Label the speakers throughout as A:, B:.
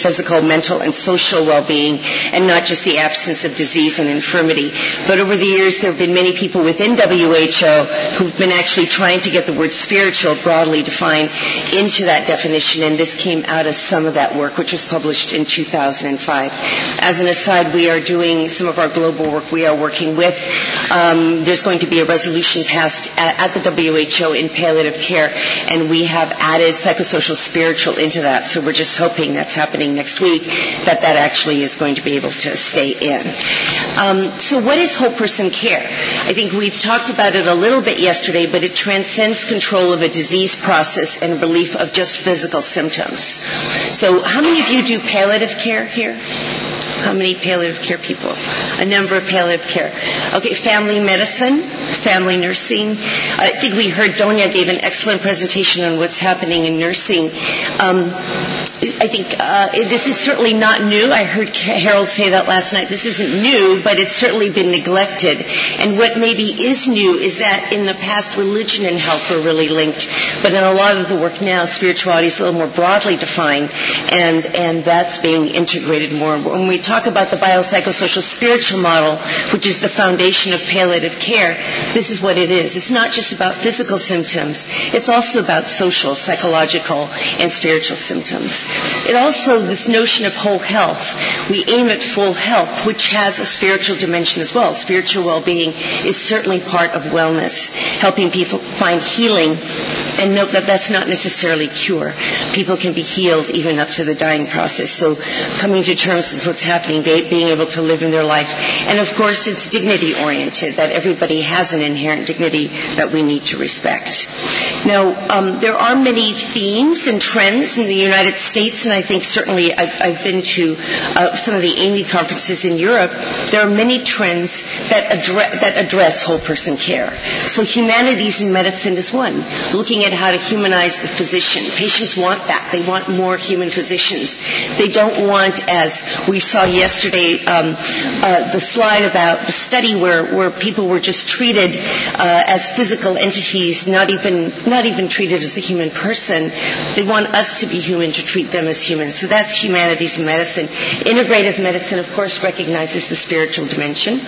A: physical, mental, and social well-being, and not just the absence of disease and infirmity. But over the years, there have been many people within WHO who've been actually trying to get the word spiritual broadly defined into that definition, and this came out of some of that work, which was published in 2005. As an aside, we are doing some of our global work we are working with. There's going to be a resolution passed at the WHO in palliative care, and we have added psychosocial spiritual into that, so we're just hoping that's happening next week, that actually is going to be able to stay in. So what is whole person care? I think we've talked about it a little bit yesterday, but it transcends control of a disease process and relief of just physical symptoms. So how many of you do palliative care here? How many palliative care people? A number of palliative care. Okay, family medicine, family nursing. I think we heard Donia gave an excellent presentation on what's happening in nursing. I think this is certainly not new. I heard Harold say that last night. This isn't new, but it's certainly been neglected. And what maybe is new is that in the past, religion and health were really linked. But in a lot of the work now, spirituality is a little more broadly defined, and that's being integrated more. When we talk about the biopsychosocial spiritual model, which is the foundation of palliative care, this is what it is. It's not just about physical symptoms. It's also about social, psychological, and spiritual symptoms. It also, this notion of whole health, we aim at full health, which has a spiritual dimension as well. Spiritual well-being is certainly part of wellness, helping people find healing, and note that that's not necessarily cure. People can be healed even up to the dying process. So coming to terms with what's happening, being able to live in their life. And of course, it's dignity-oriented, that everybody has an inherent dignity that we need to respect. Now, there are many themes and trends in the United States, and I think certainly I've been to some of the AMI conferences in Europe. There are many trends that address whole person care. So humanities in medicine is one, looking at how to humanize the physician. Patients want that. They want more human physicians. They don't want, as we saw yesterday, the slide about the study where people were just treated as physical entities, not even treated as a human person. They want us to be human, to treat them as humans. So that's humanities in medicine. Integrative medicine, of course, recognizes the spiritual dimension.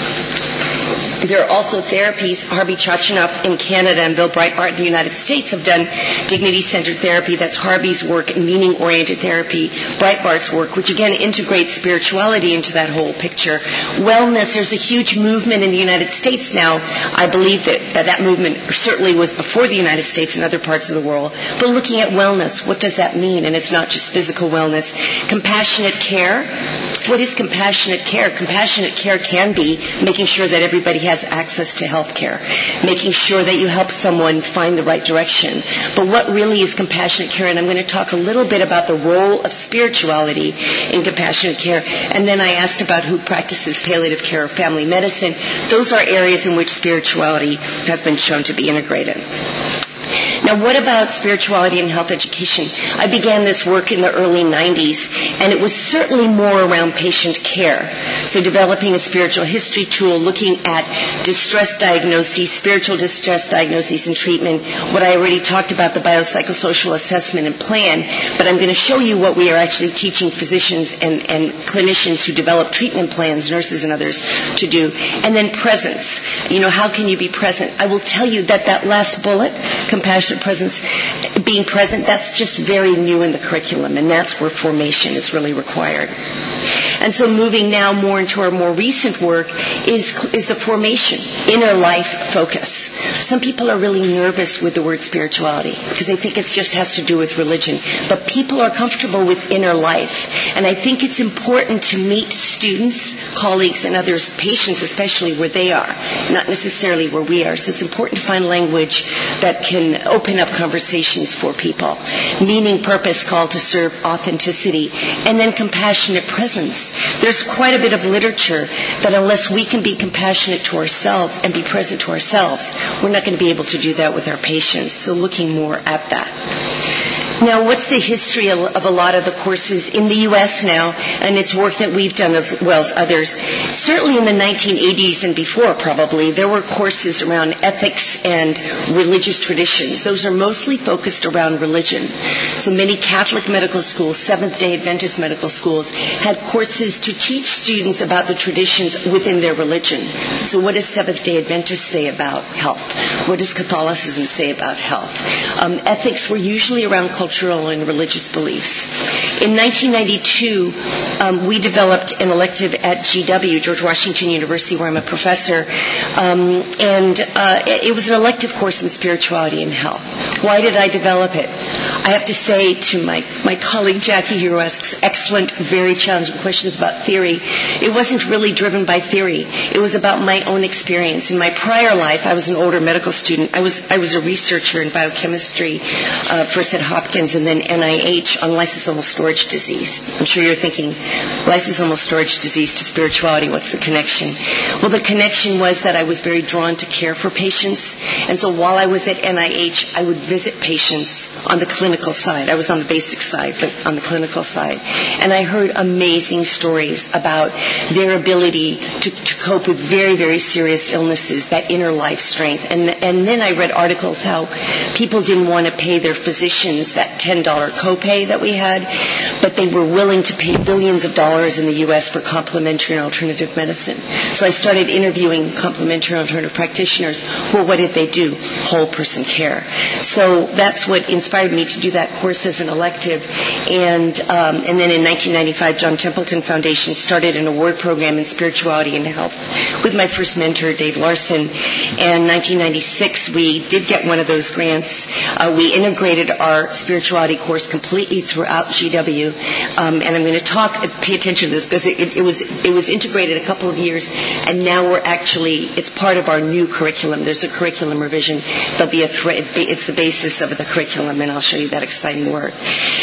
A: There are also therapies. Harvey Chachinov in Canada and Bill Breitbart in the United States have done dignity-centered therapy. That's Harvey's work, meaning-oriented therapy. Breitbart's work, which again integrates spirituality into that whole picture. Wellness, there's a huge movement in the United States now. I believe that movement certainly was before the United States and other parts of the world. But looking at wellness, what does that mean? And it's not just physical wellness. Compassionate care. What is compassionate care? Compassionate care can be making sure that everybody has access to health care, making sure that you help someone find the right direction. But what really is compassionate care? And I'm going to talk a little bit about the role of spirituality in compassionate care. And then I asked about who practices palliative care or family medicine. Those are areas in which spirituality has been shown to be integrated. Now, what about spirituality and health education? I began this work in the early 90s, and it was certainly more around patient care. So developing a spiritual history tool, looking at distress diagnoses, spiritual distress diagnoses and treatment. What I already talked about, the biopsychosocial assessment and plan, but I'm going to show you what we are actually teaching physicians and clinicians who develop treatment plans, nurses and others, to do. And then presence. How can you be present? I will tell you that last bullet, compassionate presence, being present, that's just very new in the curriculum, and that's where formation is really required. And so moving now more into our more recent work is the formation, inner life focus. Some people are really nervous with the word spirituality because they think it just has to do with religion. But people are comfortable with inner life. And I think it's important to meet students, colleagues, and others, patients especially, where they are, not necessarily where we are. So it's important to find language that can open up conversations for people. Meaning, purpose, call to serve, authenticity, and then compassionate presence. There's quite a bit of literature that unless we can be compassionate to ourselves and be present to ourselves, we're not going to be able to do that with our patients. So looking more at that. Now, what's the history of a lot of the courses in the U.S. now, and it's work that we've done as well as others? Certainly in the 1980s and before, probably, there were courses around ethics and religious traditions. Those are mostly focused around religion. So many Catholic medical schools, Seventh-day Adventist medical schools, had courses to teach students about the traditions within their religion. So what does Seventh-day Adventist say about health? What does Catholicism say about health? Ethics were usually around cultural and religious beliefs. In 1992, we developed an elective at GW, George Washington University, where I'm a professor, and it was an elective course in spirituality and health. Why did I develop it? I have to say to my colleague Jackie here, who asks excellent, very challenging questions about theory, it wasn't really driven by theory. It was about my own experience. In my prior life, I was an older medical student. I was a researcher in biochemistry, first at Hopkins and then NIH on lysosomal storage disease. I'm sure you're thinking, lysosomal storage disease to spirituality, what's the connection? Well, the connection was that I was very drawn to care for patients, and so while I was at NIH, I would visit patients on the clinical side. I was on the basic side, but on the clinical side. And I heard amazing stories about their ability to cope with very, very serious illnesses, that inner life strength. And then I read articles how people didn't want to pay their physicians that $10 copay that we had, but they were willing to pay billions of dollars in the U.S. for complementary and alternative medicine. So I started interviewing complementary and alternative practitioners. Well, what did they do? Whole person care. So that's what inspired me to do that course as an elective. And then in 1995, John Templeton Foundation started an award program in spirituality and health with my first mentor, Dave Larson. And 1996, we did get one of those grants. We integrated our spirituality course completely throughout GW. And I'm going to pay attention to this because it was integrated a couple of years, and now it's part of our new curriculum. There's a curriculum revision. There'll be it's the basis of the curriculum, and I'll show you that exciting work.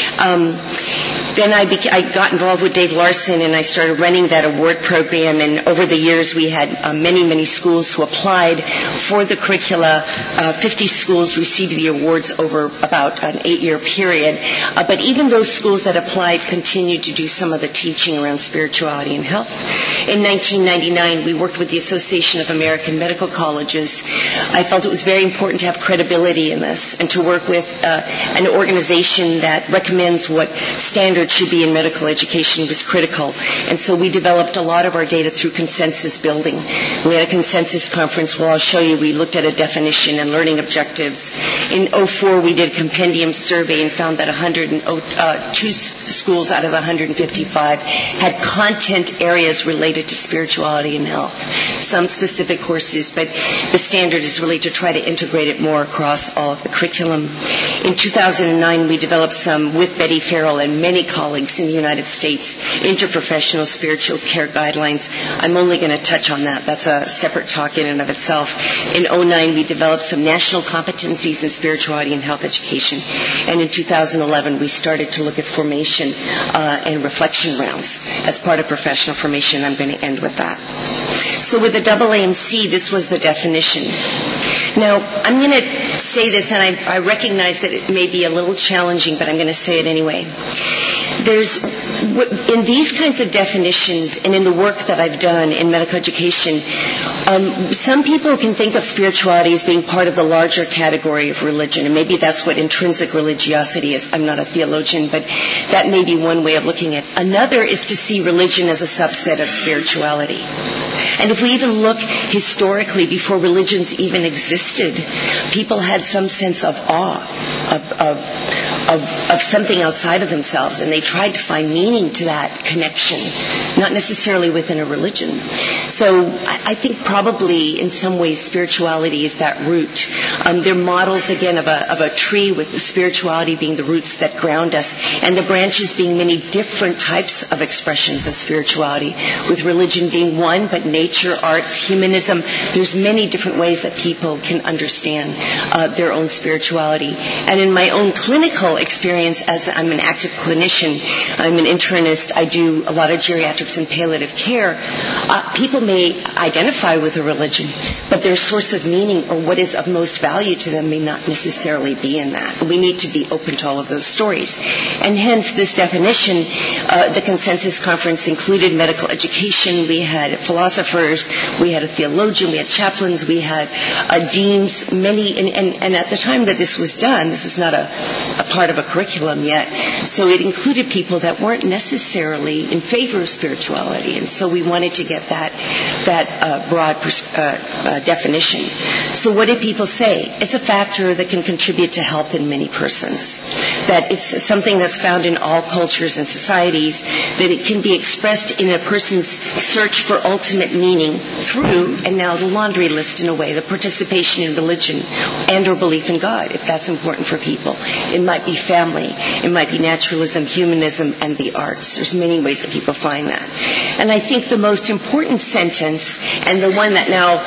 A: Then I got involved with Dave Larson, and I started running that award program. And over the years, we had many, many schools who applied for the curricula. 50 schools received the awards over about an 8-year period. But even those schools that applied continued to do some of the teaching around spirituality and health. In 1999, we worked with the Association of American Medical Colleges. I felt it was very important to have credibility in this and to work with an organization that recommends what standards should be in medical education was critical. And so we developed a lot of our data through consensus building. We had a consensus conference where I'll show you we looked at a definition and learning objectives. In 2004, we did a compendium survey and found that 102 schools out of 155 had content areas related to spirituality and health. Some specific courses, but the standard is really to try to integrate it more across all of the curriculum. In 2009, we developed some, with Betty Farrell and many colleagues in the United States, interprofessional spiritual care guidelines. I'm only going to touch on that. That's a separate talk in and of itself. In 2009, we developed some national competencies in spirituality and health education. And in 2011, we started to look at formation and reflection rounds as part of professional formation. I'm going to end with that. So with the AAMC, this was the definition. Now, I'm going to say this, and I recognize that it may be a little challenging, but I'm going to say it anyway. In these kinds of definitions and in the work that I've done in medical education, some people can think of spirituality as being part of the larger category of religion, and maybe that's what intrinsic religiosity is. I'm not a theologian, but that may be one way of looking at it. Another is to see religion as a subset of spirituality. And if we even look historically, before religions even existed, people had some sense of awe, of something outside of themselves, and they tried to find meaning to that connection, not necessarily within a religion. So I think probably in some ways spirituality is that root. They're models, again, of a tree, with the spirituality being the roots that ground us, and the branches being many different types of expressions of spirituality, with religion being one, but nature, arts, humanism, there's many different ways that people can understand their own spirituality. And in my own clinical experience as I'm an active clinician. I'm an internist. I do a lot of geriatrics and palliative care. People may identify with a religion, but their source of meaning or what is of most value to them may not necessarily be in that. We need to be open to all of those stories. And hence this definition, the Consensus Conference included medical education. We had philosophers, we had a theologian, we had chaplains, we had deans, many, and at the time that this was done, this was not a part of a curriculum yet, so it included people that weren't necessarily in favor of spirituality, and so we wanted to get that broad definition. So what did people say? It's a factor that can contribute to health in many persons, that it's something that's found in all cultures and societies, that it can be expressed in a person's search for ultimate meaning through, and now the laundry list in a way, the participation in religion and or belief in God, if that's important for people. It might be family, it might be naturalism, humanism, and the arts. There's many ways that people find that. And I think the most important sentence, and the one that now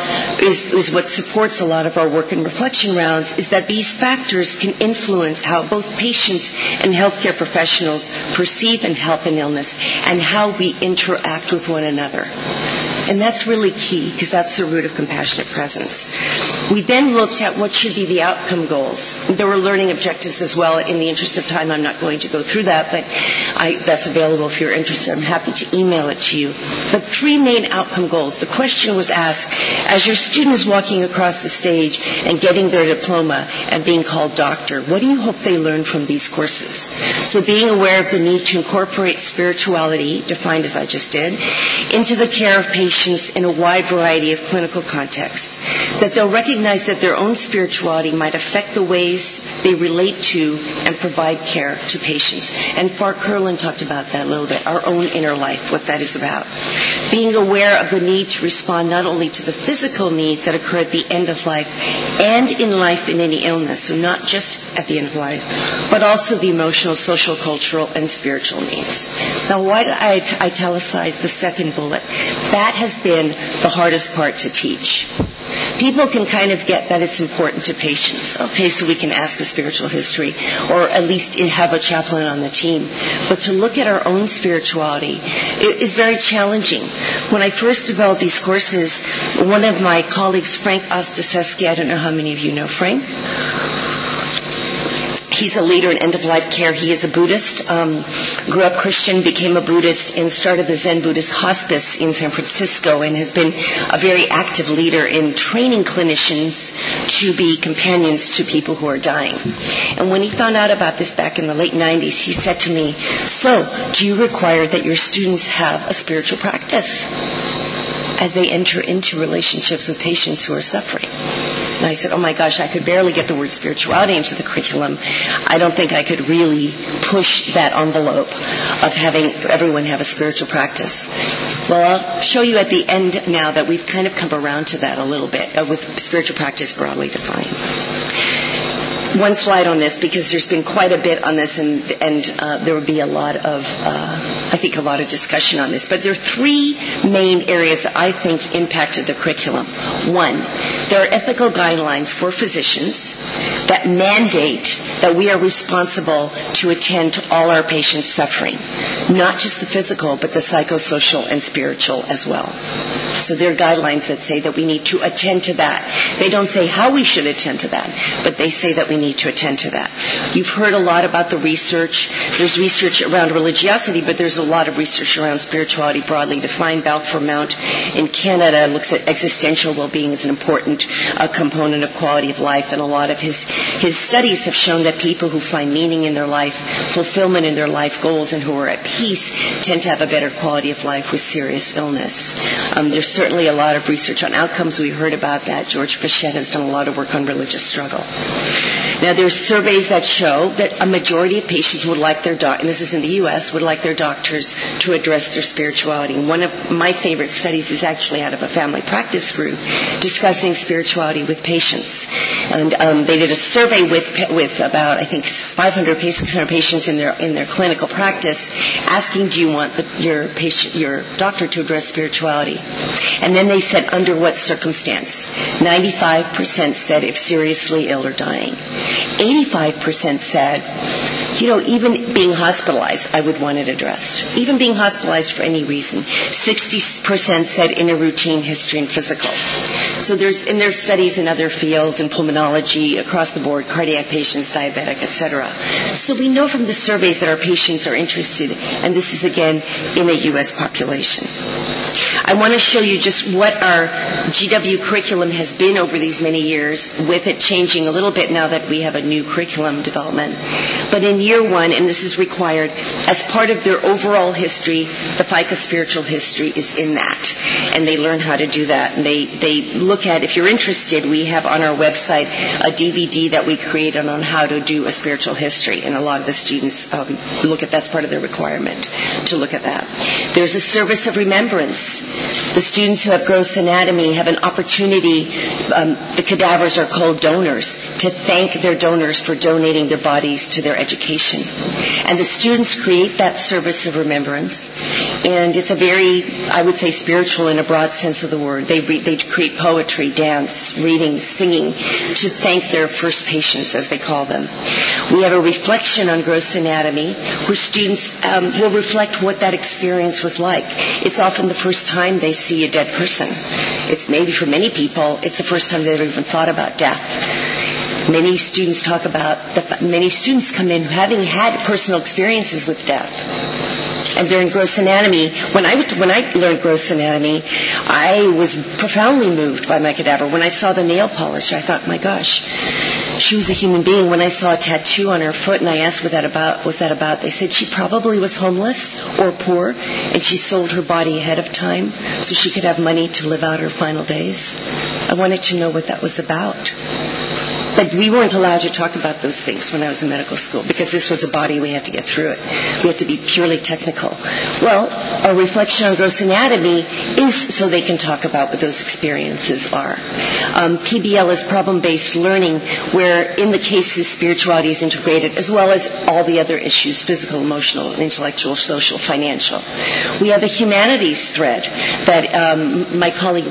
A: is what supports a lot of our work and reflection rounds, is that these factors can influence how both patients and healthcare professionals perceive in health and illness and how we interact with one another. And that's really key, because that's the root of compassionate presence. We then looked at what should be the outcome goals. There were learning objectives as well. In the interest of time, I'm not going to go through that, but that's available if you're interested. I'm happy to email it to you. But 3 main outcome goals. The question was asked, as your student is walking across the stage and getting their diploma and being called doctor, what do you hope they learn from these courses? So being aware of the need to incorporate spirituality, defined as I just did, into the care of patients in a wide variety of clinical contexts, that they'll recognize that their own spirituality might affect the ways they relate to and provide care to patients. And Farr Curlin talked about that a little bit, our own inner life, what that is about. Being aware of the need to respond not only to the physical needs that occur at the end of life and in life in any illness, so not just at the end of life, but also the emotional, social, cultural, and spiritual needs. Now, why did I italicize the second bullet? That has been the hardest part to teach. People can kind of get that it's important to patients. Okay, so we can ask a spiritual history, or at least have a chaplain on the team. But to look at our own spirituality is very challenging. When I first developed these courses, one of my colleagues, Frank Ostaseski, I don't know how many of you know Frank. He's a leader in end-of-life care. He is a Buddhist, grew up Christian, became a Buddhist, and started the Zen Buddhist Hospice in San Francisco, and has been a very active leader in training clinicians to be companions to people who are dying. And when he found out about this back in the late 90s, he said to me, "So, do you require that your students have a spiritual practice as they enter into relationships with patients who are suffering?" And I said, oh my gosh, I could barely get the word spirituality into the curriculum. I don't think I could really push that envelope of having everyone have a spiritual practice. Well, I'll show you at the end now that we've kind of come around to that a little bit with spiritual practice broadly defined. One slide on this, because there's been quite a bit on this, and there will be a lot of discussion on this. But there are 3 main areas that I think impacted the curriculum. 1, there are ethical guidelines for physicians that mandate that we are responsible to attend to all our patients' suffering, not just the physical, but the psychosocial and spiritual as well. So there are guidelines that say that we need to attend to that. They don't say how we should attend to that, but they say that we need to attend to that. You've heard a lot about the research. There's research around religiosity, but there's a lot of research around spirituality broadly defined. Balfour Mount in Canada looks at existential well-being as an important component of quality of life, and a lot of his studies have shown that people who find meaning in their life, fulfillment in their life goals, and who are at peace tend to have a better quality of life with serious illness. There's certainly a lot of research on outcomes. We heard about that. George Fischette has done a lot of work on religious struggle. Now, there's surveys that show that a majority of patients would like their and this is in the U.S., would like their doctors to address their spirituality. And one of my favorite studies is actually out of a family practice group discussing spirituality with patients. And they did a survey with about, I think, 500 patients in their clinical practice, asking, do you want your doctor to address spirituality? And then they said, under what circumstance? 95% said if seriously ill or dying. 85% said Even being hospitalized, I would want it addressed. Even being hospitalized for any reason. 60% said in a routine history and physical. So there's studies in other fields, in pulmonology, across the board, cardiac patients, diabetic, etc. So we know from the surveys that our patients are interested, and this is again in a U.S. population. I want to show you just what our GW curriculum has been over these many years, with it changing a little bit now that we have a new curriculum development. But in year one, and this is required, as part of their overall history, the FICA spiritual history is in that. And they learn how to do that. And they look at, if you're interested, we have on our website a DVD that we created on how to do a spiritual history. And a lot of the students look at that's part of their requirement, to look at that. There's a service of remembrance. The students who have gross anatomy have an opportunity, the cadavers are called donors, to thank their donors for donating their bodies to their education. And the students create that service of remembrance, and it's a very, I would say, spiritual in a broad sense of the word. They create poetry, dance, readings, singing, to thank their first patients, as they call them. We have a reflection on gross anatomy, where students will reflect what that experience was like. It's often the first time they see a dead person. It's maybe for many people, it's the first time they've even thought about death. Many students many students come in having had personal experiences with death. And during gross anatomy, when I learned gross anatomy, I was profoundly moved by my cadaver. When I saw the nail polish, I thought, my gosh, she was a human being. When I saw a tattoo on her foot and I asked what that about, they said she probably was homeless or poor, and she sold her body ahead of time so she could have money to live out her final days. I wanted to know what that was about. But we weren't allowed to talk about those things when I was in medical school, because this was a body, we had to get through it. We had to be purely technical. Well, a reflection on gross anatomy is so they can talk about what those experiences are. PBL is problem-based learning, where in the cases spirituality is integrated, as well as all the other issues, physical, emotional, intellectual, social, financial. We have a humanities thread that my colleague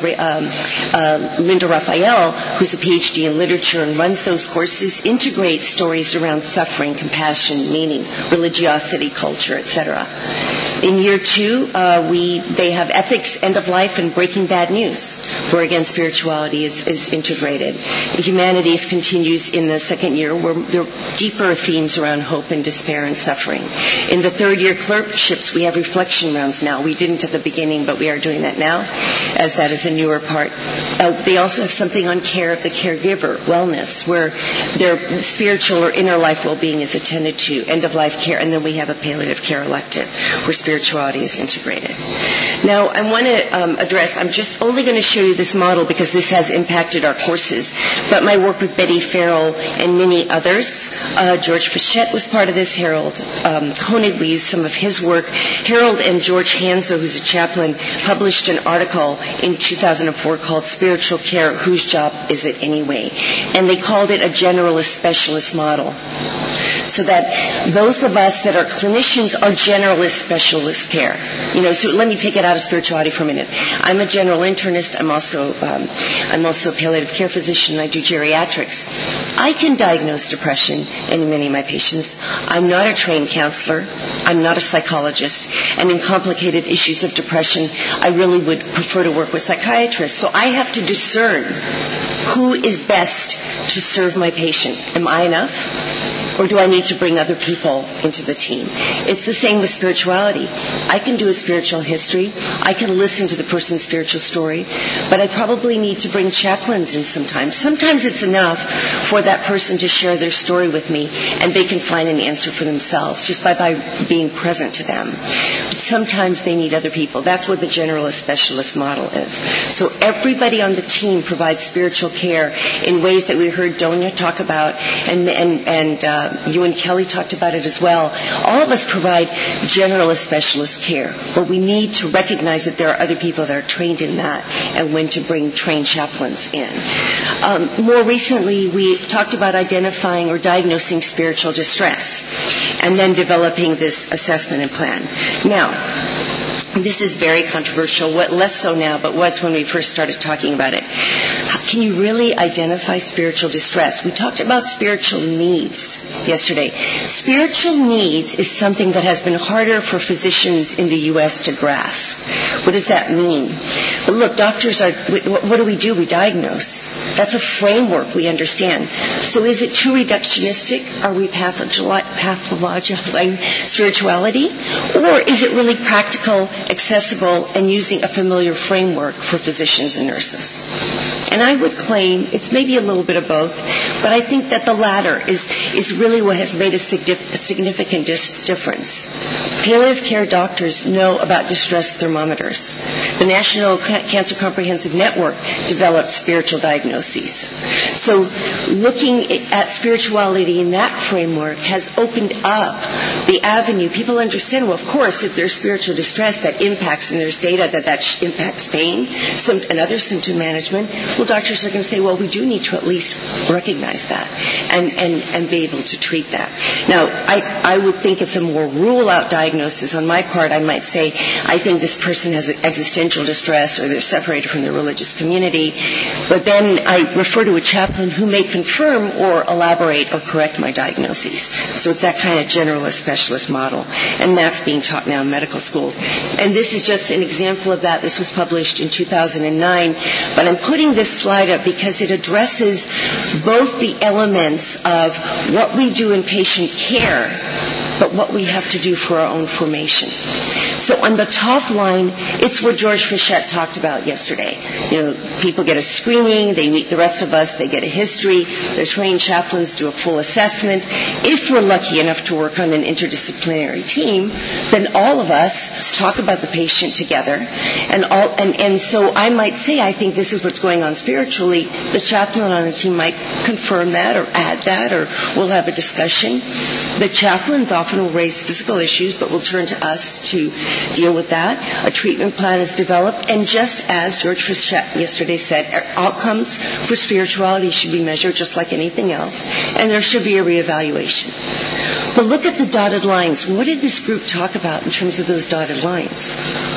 A: Linda Raphael, who's a PhD in literature and runs those courses, integrate stories around suffering, compassion, meaning, religiosity, culture, etc. In year two, they have ethics, end of life, and breaking bad news, where again spirituality is integrated. Humanities continues in the second year, where there are deeper themes around hope and despair and suffering. In the third year clerkships, we have reflection rounds now. We didn't at the beginning, but we are doing that now, as that is a newer part. They also have something on care of the caregiver, wellness, where their spiritual or inner life well-being is attended to, end-of-life care, and then we have a palliative care elective, where spirituality is integrated. Now, I want to address, I'm just only going to show you this model because this has impacted our courses, but my work with Betty Farrell and many others. George Fischette was part of this, Harold Koenig, we used some of his work. Harold and George Hanzo, who's a chaplain, published an article in 2004 called Spiritual Care, Whose Job Is It Anyway? And they called it a generalist specialist model. So that those of us that are clinicians are generalist specialist care. So let me take it out of spirituality for a minute. I'm a general internist. I'm also a palliative care physician. I do geriatrics. I can diagnose depression in many of my patients. I'm not a trained counselor. I'm not a psychologist. And in complicated issues of depression, I really would prefer to work with psychiatrists. So I have to discern who is best to serve my patient. Am I enough? Or do I need to bring other people into the team? It's the same with spirituality. I can do a spiritual history. I can listen to the person's spiritual story. But I probably need to bring chaplains in sometimes. Sometimes it's enough for that person to share their story with me, and they can find an answer for themselves just by being present to them. But sometimes they need other people. That's what the generalist specialist model is. So everybody on the team provides spiritual care in ways that we heard Donia talk about, and you and Kelly talked about it as well. All of us provide generalist specialist care, but we need to recognize that there are other people that are trained in that and when to bring trained chaplains in. More recently, we talked about identifying or diagnosing spiritual distress and then developing this assessment and plan. Now, This is very controversial, less so now, but was when we first started talking about it. Can you really identify spiritual distress? We talked about spiritual needs yesterday. Spiritual needs is something that has been harder for physicians in the U.S. to grasp. What does that mean? Well, look, doctors what do? We diagnose. That's a framework we understand. So is it too reductionistic? Are we pathologizing spirituality? Or is it really practical, accessible, and using a familiar framework for physicians and nurses? And I would claim it's maybe a little bit of both, but I think that the latter is really what has made a significant difference. Palliative care doctors know about distress thermometers. The National Cancer Comprehensive Network developed spiritual diagnoses. So looking at spirituality in that framework has opened up the avenue. People understand, well, of course, if there's spiritual distress that impacts, and there's data that impacts pain and other symptom management, well, doctors are going to say, well, we do need to at least recognize that and be able to treat that. Now, I would think it's a more rule-out diagnosis. On my part, I might say, I think this person has existential distress or they're separated from their religious community. But then I refer to a chaplain who may confirm or elaborate or correct my diagnoses. So it's that kind of generalist specialist model. And that's being taught now in medical schools. And this is just an example of that. This was published in 2009. But I'm putting this slide up because it addresses both the elements of what we do in patient care, but what we have to do for our own formation. So on the top line, it's what George Fischette talked about yesterday. People get a screening, they meet the rest of us, they get a history, their trained chaplains do a full assessment. If we're lucky enough to work on an interdisciplinary team, then all of us talk about the patient together. And so I might say, I think this is what's going on spiritually. The chaplain on the team might confirm that or add that, or we'll have a discussion. The chaplains often will raise physical issues, but will turn to us to deal with that. A treatment plan is developed, and just as George Fischette yesterday said, outcomes for spirituality should be measured just like anything else, and there should be a reevaluation. But look at the dotted lines. What did this group talk about in terms of those dotted lines?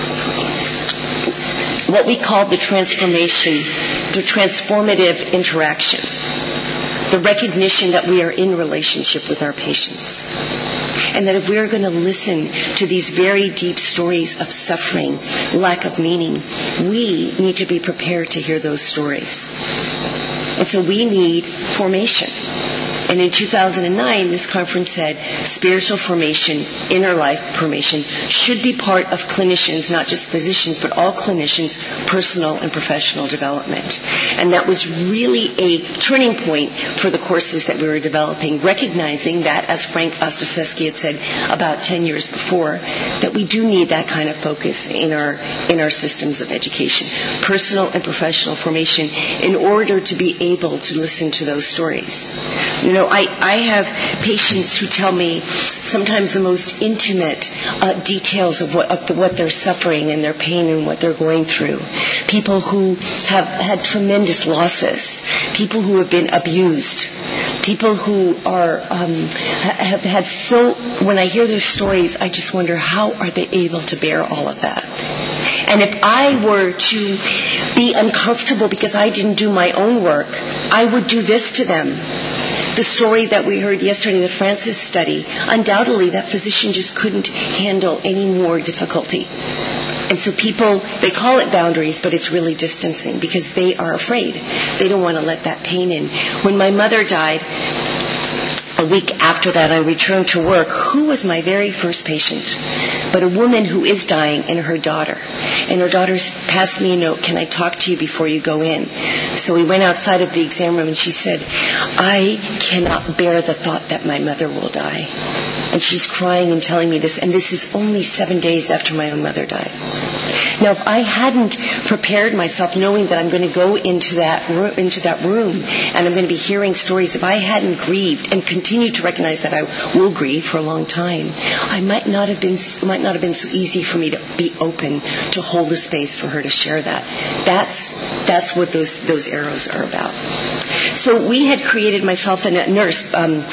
A: What we call the transformation, the transformative interaction, the recognition that we are in relationship with our patients. And that if we're going to listen to these very deep stories of suffering, lack of meaning, we need to be prepared to hear those stories. And so we need formation. And in 2009, this conference said spiritual formation, inner life formation, should be part of clinicians, not just physicians, but all clinicians' personal and professional development. And that was really a turning point for the courses that we were developing, recognizing that, as Frank Ostaseski had said about 10 years before, that we do need that kind of focus in our systems of education, personal and professional formation, in order to be able to listen to those stories. I have patients who tell me sometimes the most intimate details of what they're suffering and their pain and what they're going through. People who have had tremendous losses. People who have been abused. People who have had when I hear their stories, I just wonder, how are they able to bear all of that? And if I were to be uncomfortable because I didn't do my own work, I would do this to them. The story that we heard yesterday, the Francis study, undoubtedly that physician just couldn't handle any more difficulty. And so people, they call it boundaries, but it's really distancing because they are afraid. They don't want to let that pain in. When my mother died, a week after that, I returned to work. Who was my very first patient? But a woman who is dying and her daughter. And her daughter passed me a note, "Can I talk to you before you go in?" So we went outside of the exam room and she said, "I cannot bear the thought that my mother will die." And she's crying and telling me this, and this is only 7 days after my own mother died. Now, if I hadn't prepared myself knowing that I'm going to go into that room and I'm going to be hearing stories, if I hadn't grieved and continued to recognize that I will grieve for a long time, I might not have been so easy for me to be open to hold a space for her to share that. That's what those arrows are about. So we had created, myself and a nurse,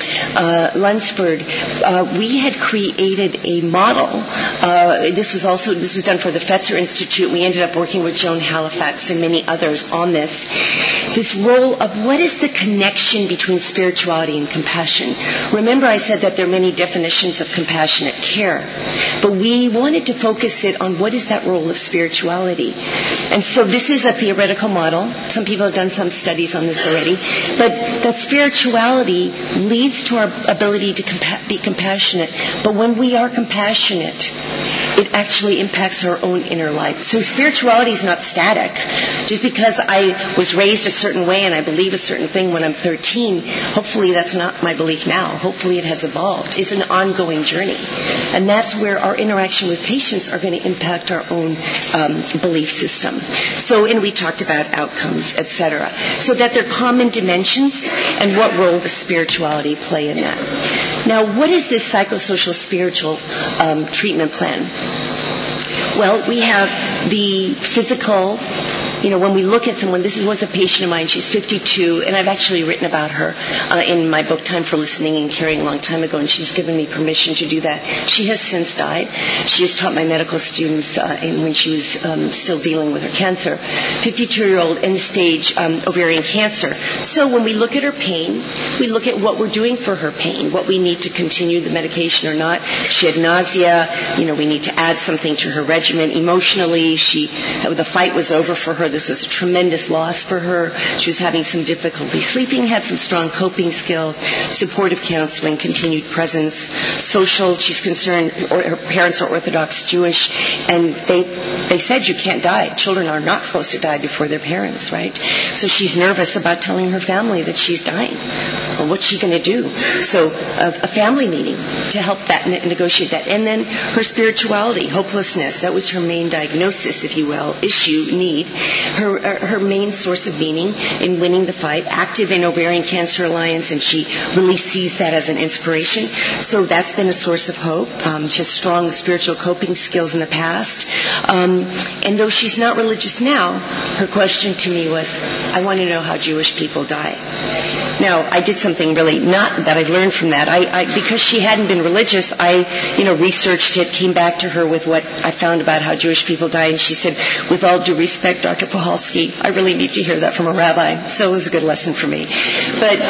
A: Lunsford, we had created a model. This was done for the Fetzer Institute. We ended up working with Joan Halifax and many others on this role of what is the connection between spirituality and compassion. Remember, I said that there are many definitions of compassionate care, but we wanted to focus it on what is that role of spirituality. And so this is a theoretical model. Some people have done some studies on this already, but that spirituality leads to our ability to be compassionate. But when we are compassionate, it actually impacts our own inner life. So spirituality is not static. Just because I was raised a certain way and I believe a certain thing when I'm 13, hopefully that's not my belief now. Hopefully it has evolved. It's an ongoing journey. And that's where our interaction with patients are going to impact our own belief system. So, and we talked about outcomes, etc. So that they're common dimensions, and what role does spirituality play in that? Now, what is this psychosocial spiritual treatment plan? Well, we have the physical. When we look at someone, this was a patient of mine. She's 52, and I've actually written about her in my book, Time for Listening and Caring, a long time ago, and she's given me permission to do that. She has since died. She has taught my medical students when she was still dealing with her cancer. 52-year-old end-stage ovarian cancer. So when we look at her pain, we look at what we're doing for her pain, what we need to continue the medication or not. She had nausea. We need to add something to her regimen. Emotionally, the fight was over for her. This was a tremendous loss for her. She was having some difficulty sleeping, had some strong coping skills, supportive counseling, continued presence, social. She's concerned, or her parents are Orthodox Jewish, and they said you can't die. Children are not supposed to die before their parents, right? So she's nervous about telling her family that she's dying. Well, what's she going to do? So a family meeting to help that negotiate that. And then her spirituality, hopelessness. That was her main diagnosis, if you will, issue, need. Her main source of meaning in winning the fight, active in Ovarian Cancer Alliance, and she really sees that as an inspiration. So that's been a source of hope. She has strong spiritual coping skills in the past. And though she's not religious now, her question to me was, I want to know how Jewish people die. Now, I did something really not that I learned from that. Because she hadn't been religious, I researched it, came back to her with what I found about how Jewish people die, and she said, with all due respect, Dr. Puhalski, I really need to hear that from a rabbi. So it was a good lesson for me. But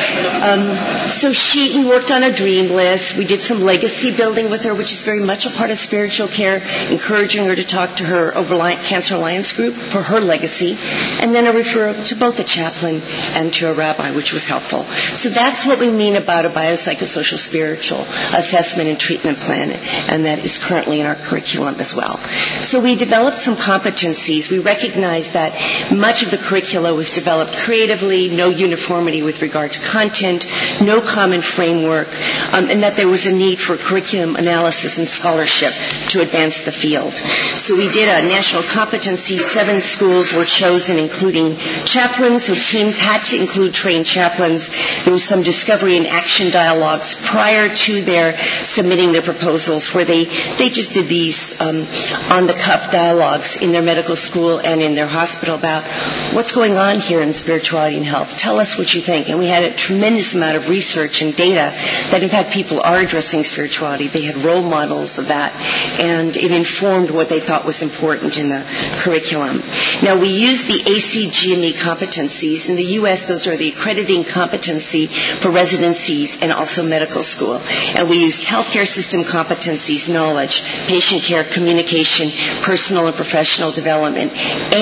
A: we worked on a dream list. We did some legacy building with her, which is very much a part of spiritual care, encouraging her to talk to her Cancer Alliance group for her legacy, and then a referral to both a chaplain and to a rabbi, which was helpful. So that's what we mean about a biopsychosocial spiritual assessment and treatment plan, and that is currently in our curriculum as well. So we developed some competencies. We recognized that much of the curricula was developed creatively, no uniformity with regard to content, no common framework, and that there was a need for curriculum analysis and scholarship to advance the field. So we did a national competency. 7 schools were chosen, including chaplains, so teams had to include trained chaplains. There was some discovery and action dialogues prior to their submitting their proposals, where they just did these on-the-cuff dialogues in their medical school and in their hospital about what's going on here in spirituality and health. Tell us what you think. And we had a tremendous amount of research and data that, in fact, people are addressing spirituality. They had role models of that, and it informed what they thought was important in the curriculum. Now, we use the ACGME competencies. In the U.S., those are the accrediting competency for residencies and also medical school. And we used healthcare system competencies, knowledge, patient care, communication, personal and professional development, and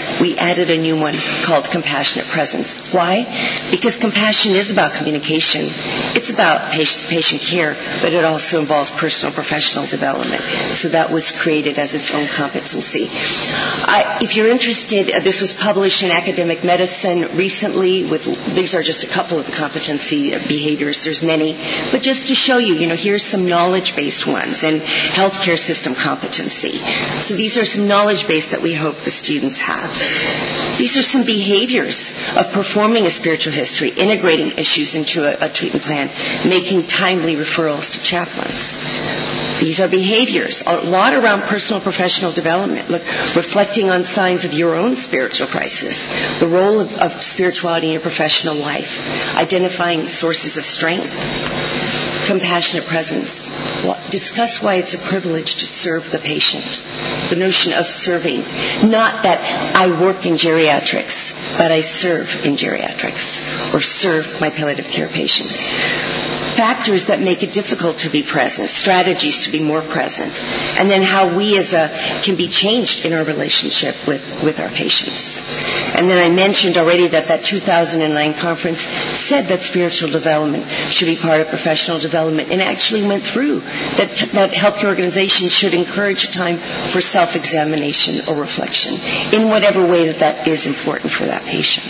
A: we added a new one called Compassionate Presence. Why? Because compassion is about communication. It's about patient care, but it also involves personal professional development. So that was created as its own competency. If you're interested, this was published in Academic Medicine recently. These are just a couple of the competency behaviors. There's many. But just to show you, here's some knowledge-based ones and healthcare system competency. So these are some knowledge-based that we hope the students have. These are some behaviors of performing a spiritual history, integrating issues into a treatment plan, making timely referrals to chaplains. These are behaviors, a lot around personal professional development. Look, reflecting on signs of your own spiritual crisis, the role of spirituality in your professional life, identifying sources of strength, compassionate presence. Discuss why it's a privilege to serve the patient. The notion of serving. Not that I work in geriatrics, but I serve in geriatrics or serve my palliative care patients. Factors that make it difficult to be present, strategies to be more present, and then how we can be changed in our relationship with our patients. And then I mentioned already that 2009 conference said that spiritual development should be part of professional development, and actually went through that healthcare organizations should encourage a time for self-examination or reflection in whatever way that is important for that patient.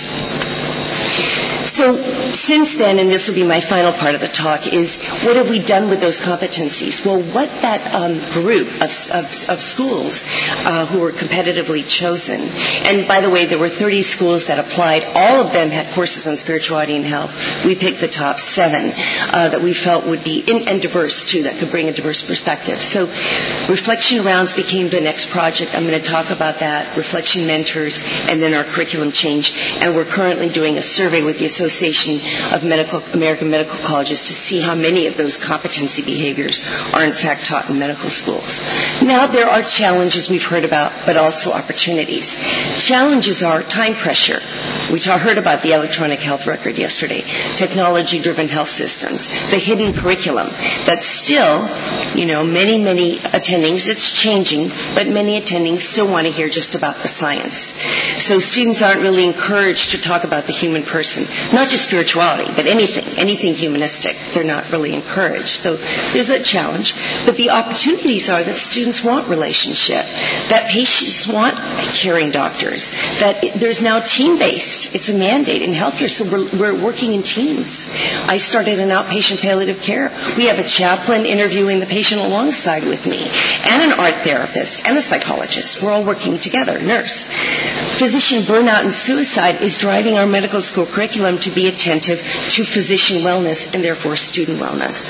A: So since then, and this will be my final part of the talk, is what have we done with those competencies? Well, what that group of schools who were competitively chosen, and by the way, there were 30 schools that applied. All of them had courses on spirituality and health. We picked the top 7 that we felt would be, and diverse too, that could bring a diverse perspective. So reflection rounds became the next project. I'm going to talk about that, reflection mentors, and then our curriculum change. And we're currently doing a survey with the Association of American Medical Colleges to see how many of those competency behaviors are in fact taught in medical schools. Now there are challenges we've heard about, but also opportunities. Challenges are time pressure. We heard about the electronic health record yesterday, technology-driven health systems, the hidden curriculum that still, many attendings, it's changing, but many attendings still want to hear just about the science. So students aren't really encouraged to talk about the human person. Not just spirituality, but anything humanistic. They're not really encouraged. So there's a challenge. But the opportunities are that students want relationship, that patients want caring doctors, that there's now team-based. It's a mandate in healthcare, so we're working in teams. I started an outpatient palliative care. We have a chaplain interviewing the patient alongside with me, and an art therapist, and a psychologist. We're all working together, nurse. Physician burnout and suicide is driving our medical school curriculum to be attentive to physician wellness and therefore student wellness.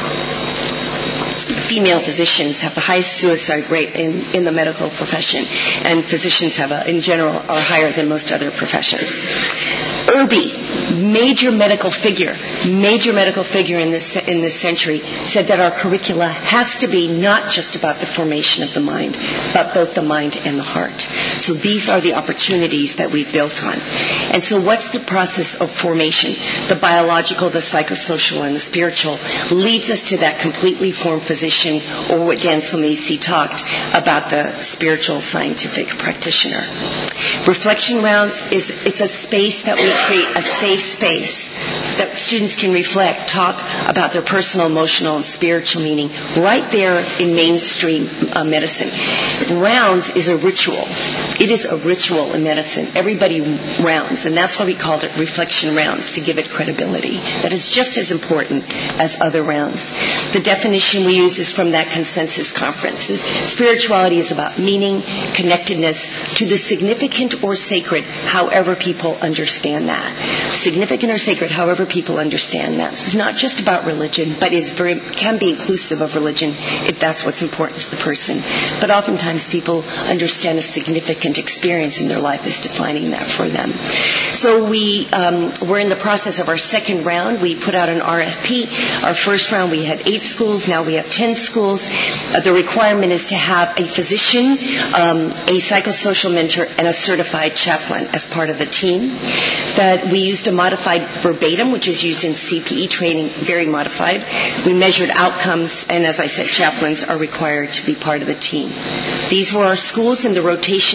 A: Female physicians have the highest suicide rate in the medical profession, and physicians in general are higher than most other professions. Irby, major medical figure in this century, said that our curricula has to be not just about the formation of the mind, but both the mind and the heart. So these are the opportunities that we've built on. And so what's the process of formation? The biological, the psychosocial, and the spiritual leads us to that completely formed physician, or what Dan Slomacki talked about, the spiritual scientific practitioner. Reflection rounds it's a space that we create, a safe space that students can reflect, talk about their personal, emotional, and spiritual meaning right there in mainstream medicine. Rounds is a ritual. It is a ritual in medicine. Everybody rounds, and that's why we called it reflection rounds, to give it credibility. That is just as important as other rounds. The definition we use is from that consensus conference. Spirituality is about meaning, connectedness to the significant or sacred, however people understand that. Significant or sacred, however people understand that. It's not just about religion, but can be inclusive of religion if that's what's important to the person. But oftentimes people understand a significant experience in their life as defining that for them. So we're in the process of our second round. We put out an RFP. Our first round we had 8 schools. Now we have 10 schools. The requirement is to have a physician, a psychosocial mentor, and a certified chaplain as part of the team. That we used a modified verbatim, which is used in CPE training, very modified. We measured outcomes, and as I said, chaplains are required to be part of the team. These were our schools, and the rotations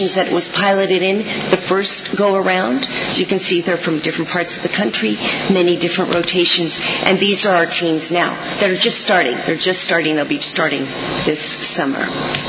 A: locations that it was piloted in the first go around. As you can see, they're from different parts of the country, many different rotations, and these are our teams now that are just starting. They're just starting. They'll be starting this summer.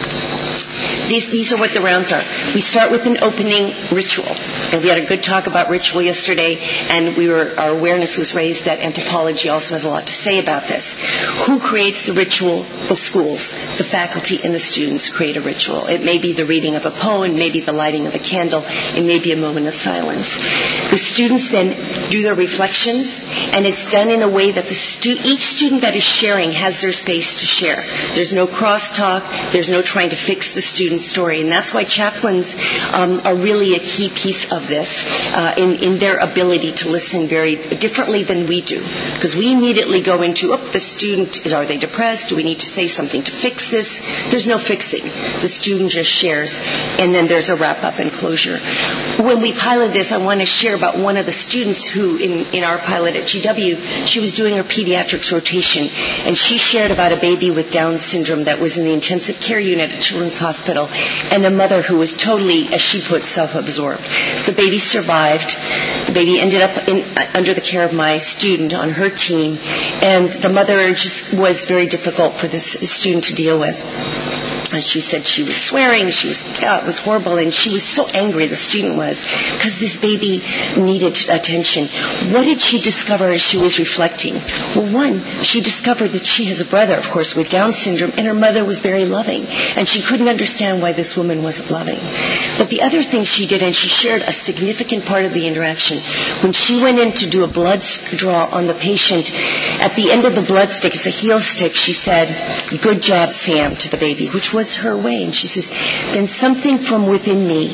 A: These are what the rounds are. We start with an opening ritual. And we had a good talk about ritual yesterday, and our awareness was raised that anthropology also has a lot to say about this. Who creates the ritual? The schools, the faculty, and the students create a ritual. It may be the reading of a poem, maybe the lighting of a candle, it may be a moment of silence. The students then do their reflections, and it's done in a way that each student that is sharing has their space to share. There's no crosstalk, there's no trying to fix the student's story, and that's why chaplains are really a key piece of this in their ability to listen very differently than we do, because we immediately go into, the student, are they depressed? Do we need to say something to fix this? There's no fixing. The student just shares, and then there's a wrap-up and closure. When we pilot this, I want to share about one of the students who, in our pilot at GW, she was doing her pediatrics rotation, and she shared about a baby with Down syndrome that was in the intensive care unit at Children's Hospital, and a mother who was totally, as she put, self-absorbed. The baby survived. The baby ended up under the care of my student on her team, and the mother just was very difficult for this student to deal with. And she said she was swearing, it was horrible, and she was so angry, the student was, because this baby needed attention. What did she discover as she was reflecting? Well, one, she discovered that she has a brother, of course, with Down syndrome, and her mother was very loving, and she couldn't understand why this woman wasn't loving. But the other thing she did, and she shared a significant part of the interaction, when she went in to do a blood draw on the patient, at the end of the blood stick, it's a heel stick, she said, "Good job, Sam," to the baby, which was her way. And she says, then something from within me,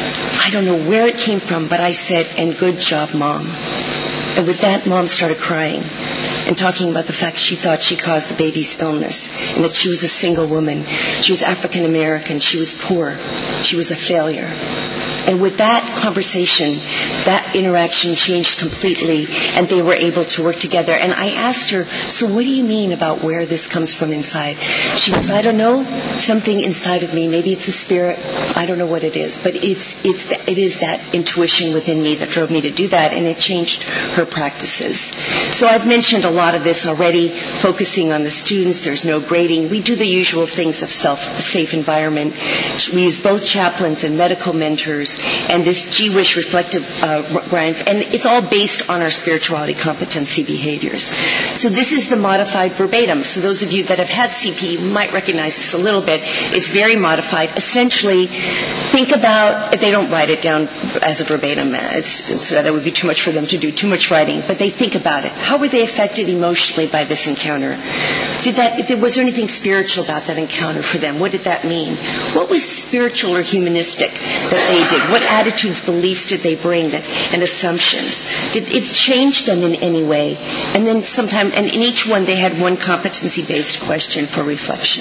A: I don't know where it came from, but I said, "And good job, Mom." And with that, Mom started crying and talking about the fact she thought she caused the baby's illness, and that she was a single woman. She was African American. She was poor. She was a failure. And with that conversation, that interaction changed completely, and they were able to work together. And I asked her, so what do you mean about where this comes from inside? She goes, I don't know, something inside of me. Maybe it's a spirit. I don't know what it is. But it is that intuition within me that drove me to do that, and it changed her practices. So I've mentioned a lot of this already, focusing on the students. There's no grading. We do the usual things of safe environment. We use both chaplains and medical mentors, and this GWISH reflective grinds, and it's all based on our spirituality competency behaviors. So this is the modified verbatim. So those of you that have had CP might recognize this a little bit. It's very modified. Essentially, think about, if they don't write it down as a verbatim, that would be too much for them to do, too much writing, but they think about it. How were they affected emotionally by this encounter? Was there anything spiritual about that encounter for them? What did that mean? What was spiritual or humanistic that they did? What attitudes, beliefs did they bring and assumptions? Did it change them in any way? And then and in each one they had one competency-based question for reflection.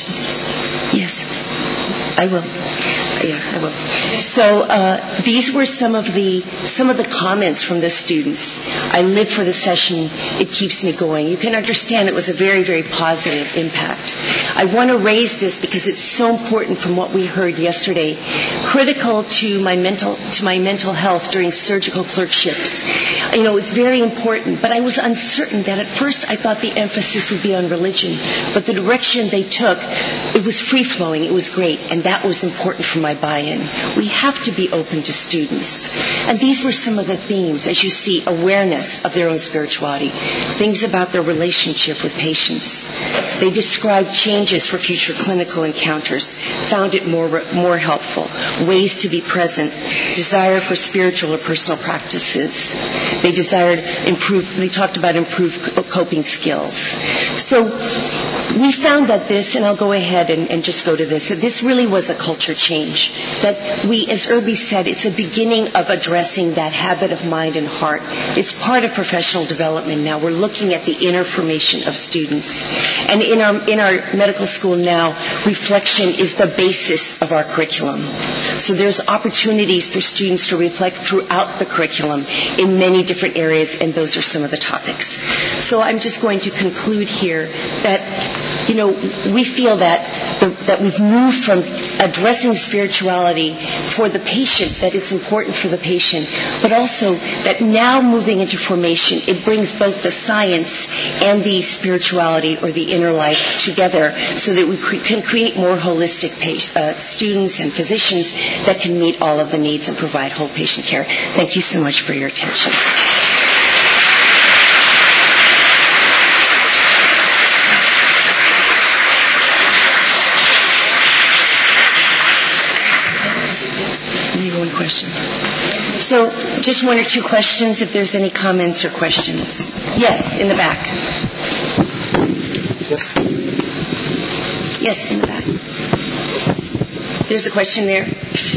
A: Yes, I will. Yeah, I will. So these were some of the comments from the students. I live for the session. It keeps me going. You can understand it was a very, very positive impact. I want to raise this because it's so important from what we heard yesterday, critical to my mental health during surgical clerkships. It's very important, but I was uncertain that at first I thought the emphasis would be on religion, but the direction they took, it was free-flowing, it was great, and that was important for my buy-in. We have to be open to students. And these were some of the themes, as you see, awareness of their own spirituality, things about their relationship with patients. They described changes for future clinical encounters, found it more helpful, ways to be present, desire for spiritual or personal practices. They talked about improved coping skills. So we found that and I'll go ahead and just go to this, that this really was a culture change. That we, as Irby said, it's a beginning of addressing that habit of mind and heart. It's part of professional development now. We're looking at the inner formation of students. And in our medical school now, reflection is the basis of our curriculum. So there's opportunities for students to reflect throughout the curriculum in many different areas, and those are some of the topics. So I'm just going to conclude here that we feel that that we've moved from addressing spirituality for the patient, that it's important for the patient, but also that now moving into formation, it brings both the science and the spirituality or the inner life together so that we can create more holistic students and physicians that can meet all of the needs and provide whole patient care. Thank you so much for your attention. One question. So, just one or two questions, if there's any comments or questions. Yes, in the back.
B: Yes.
A: Yes, in the back. There's a question there.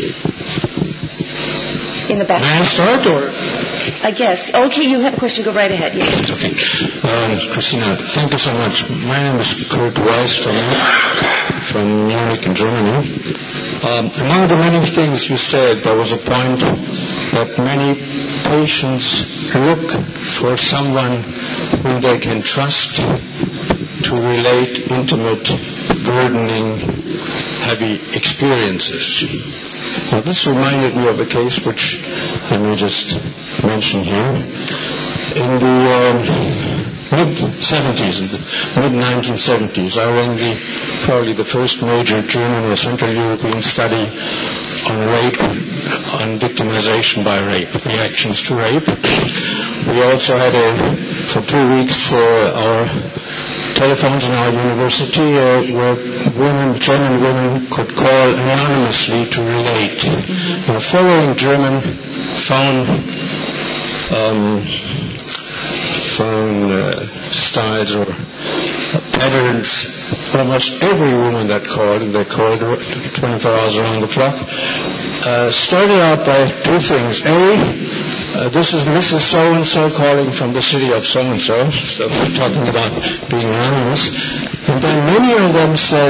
A: In the back.
B: May I start, or?
A: I guess. Okay, you have a question. Go right ahead. Yes.
B: Okay. Christina, thank you so much. My name is Kurt Weiss from Munich in Germany. Among the many things you said, there was a point that many patients look for someone whom they can trust to relate intimate, burdening, heavy experiences. Now, this reminded me of a case which I may just mention here. In the mid-70s, in the mid-1970s, I ran probably the first major German or Central European study on rape, on victimization by rape, reactions to rape. We also had for 2 weeks, our telephones in our university where German women could call anonymously to relate. Now, following German phone styles or patterns, almost every woman that called, and they called 24 hours around the clock, started out by two things. This is Mrs. So-and-so calling from the city of so-and-so, so we're talking about being anonymous. And then many of them said,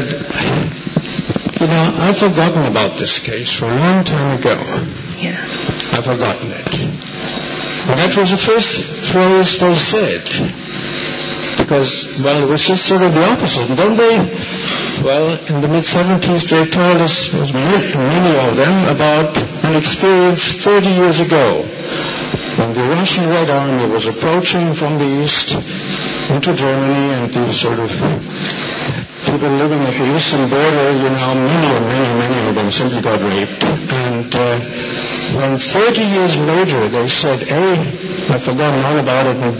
B: I've forgotten about this case for a long time ago.
A: Yeah.
B: I've forgotten it. And that was the first phrase they said. Because, it was just sort of the opposite. And then in the mid-70s, they told us, many of them, about an experience 30 years ago, when the Russian Red Army was approaching from the east into Germany, and these sort of people living at the eastern border, many of them simply got raped. And when 30 years later they said, A, I've forgotten all about it, and B,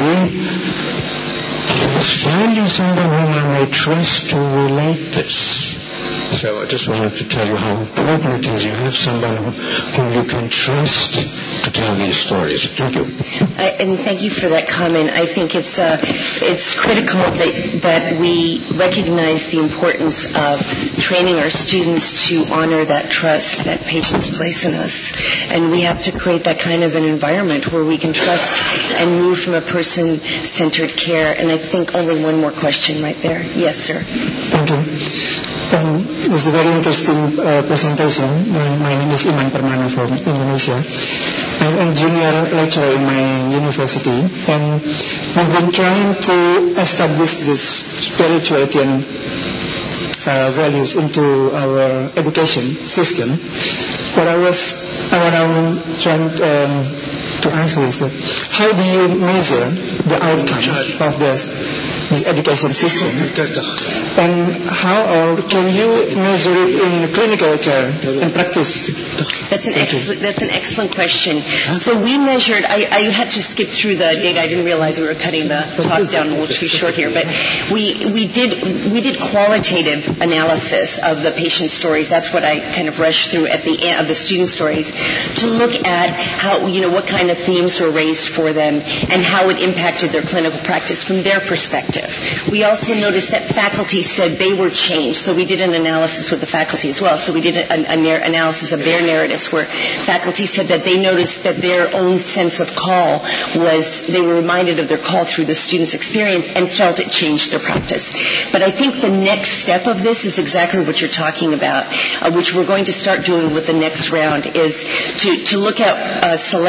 B: I was finding someone whom I may trust to relate this. So I just wanted to tell you how important it is you have someone whom you can trust to tell these stories. Thank you.
A: And thank you for that comment. I think it's critical that we recognize the importance of training our students to honor that trust that patients place in us. And we have to create that kind of an environment where we can trust and move from a person-centered care. And I think only one more question right there. Yes, sir.
C: Thank you. It was a very interesting presentation. My name is Iman Permana from Indonesia. I'm a junior lecturer in my university, and we've been trying to establish this spirituality and values into our education system. What I'm trying to answer is how do you measure the outcome of this education system, and how can you measure it in clinical care and practice?
A: That's an excellent question. So we measured. I had to skip through the data. I didn't realize we were cutting the talk down a little too short here. But we did qualitative analysis of the patient stories. That's what I kind of rushed through at the end of the student stories to look at how what kind of themes were raised for them and how it impacted their clinical practice from their perspective. We also noticed that faculty said they were changed, so we did an analysis with the faculty as well. So we did an analysis of their narratives where faculty said that they noticed that their own sense of call they were reminded of their call through the student's experience and felt it changed their practice. But I think the next step of this is exactly what you're talking about, which we're going to start doing with the next round, is to look at a select group of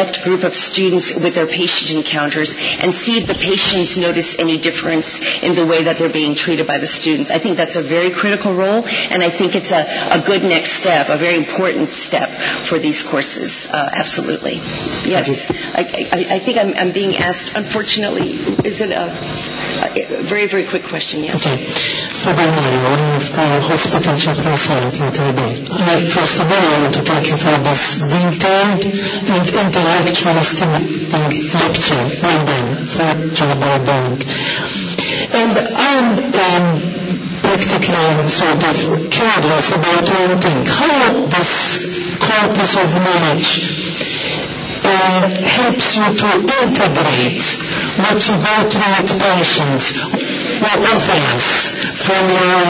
A: of students with their patient encounters and see if the patients notice any difference in the way that they're being treated by the students. I think that's a very critical role, and I think it's a good next step, a very important step for these courses. Absolutely. Yes. I think I'm being asked, unfortunately, is it a very, very quick question? Yeah.
C: Okay. Father Mario, one of the hospital chaplains here in Taipei. First of all, I want to thank you for this detailed and intellectually stimulating lecture. Well done for job well done. And I'm practically sort of curious about one thing. How this corpus of knowledge helps you to integrate what you go through with patients, what others from your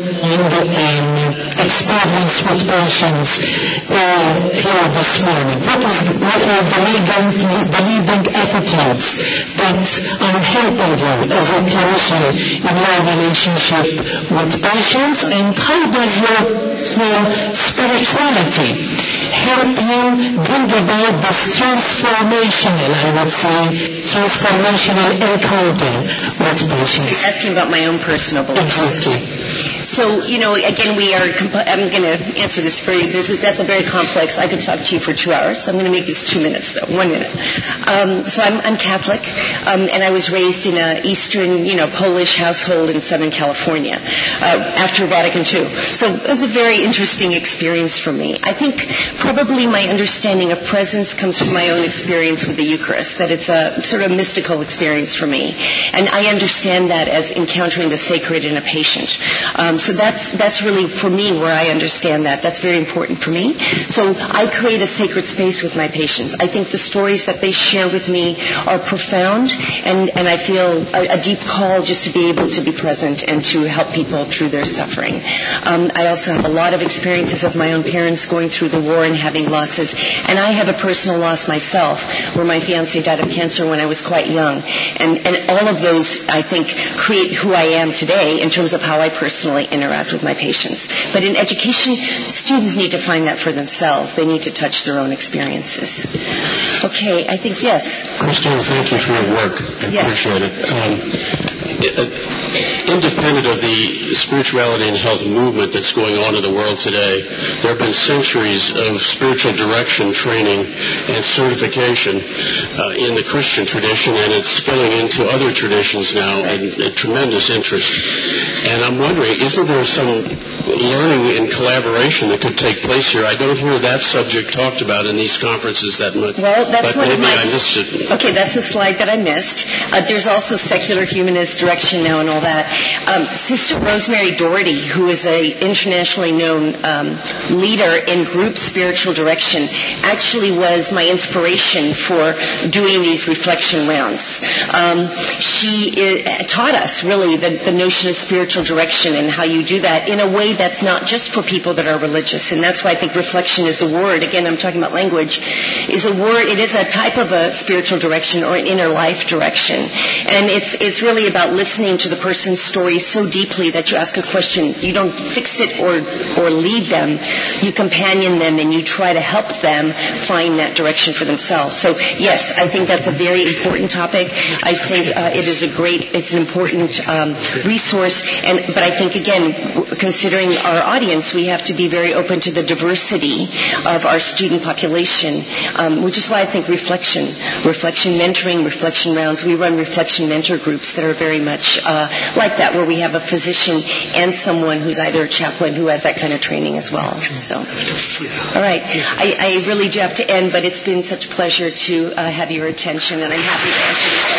C: experience with patients here this morning. What are the leading attitudes that are helping you as a clinician in your relationship with patients, and how does your spirituality help you bring about this transformational encounter with patients?
A: You're asking about my own personal beliefs.
C: Exactly.
A: So, again, I'm going to answer this for you. That's a very complex. I could talk to you for 2 hours. I'm going to make this 2 minutes, though, 1 minute. So I'm Catholic, and I was raised in an Eastern, Polish household in Southern California after Vatican II. So it was a very interesting experience for me. I think probably my understanding of presence comes from my own experience with the Eucharist, that it's a sort of mystical experience for me. And I understand that as encountering the sacred in a patient. So that's really, for me, where I understand that. That's very important for me. So I create a sacred space with my patients. I think the stories that they share with me are profound, and I feel a deep call just to be able to be present and to help people through their suffering. I also have a lot of experiences of my own parents going through the war and having losses. And I have a personal loss myself, where my fiancé died of cancer when I was quite young. And all of those, I think, create who I am today in terms of how I personally interact with my patients. But in education, students need to find that for themselves. They need to touch their own experiences. Okay, I think, yes.
D: Christine, thank you for your work. I appreciate it. Independent of the spirituality and health movement that's going on in the world today, there have been centuries of spiritual direction training and certification in the Christian tradition, and it's spilling into other traditions now, and a tremendous interest. And I'm wondering, isn't there some learning and collaboration that could take place here? I don't hear that subject talked about in these conferences that much.
A: Well, that's
D: but
A: one
D: maybe
A: of my...
D: I missed it.
A: Okay, that's the slide that I missed. There's also secular humanist direction now and all that. Sister Rosemary Doherty, who is an internationally known leader in group spiritual direction, actually was my inspiration for doing these reflection rounds. She taught us, really, the notion of spiritual direction and how you do that in a way that's not just for people that are religious. And that's why I think reflection is a word. Again, I'm talking about language. Is a word. It is a type of a spiritual direction or an inner life direction. And it's really about listening to the person's story so deeply that you ask a question. You don't fix it or lead them. You companion them and you try to help them find that direction for themselves. So yes, I think that's a very important topic. I think it's an important resource. But I think, again, considering our audience, we have to be very open to the diversity of our student population, which is why I think reflection mentoring, reflection rounds. We run reflection mentor groups that are very much like that, where we have a physician and someone who's either a chaplain who has that kind of training as well. So, all right. I really do have to end, but it's been such a pleasure to have your attention, and I'm happy to answer this.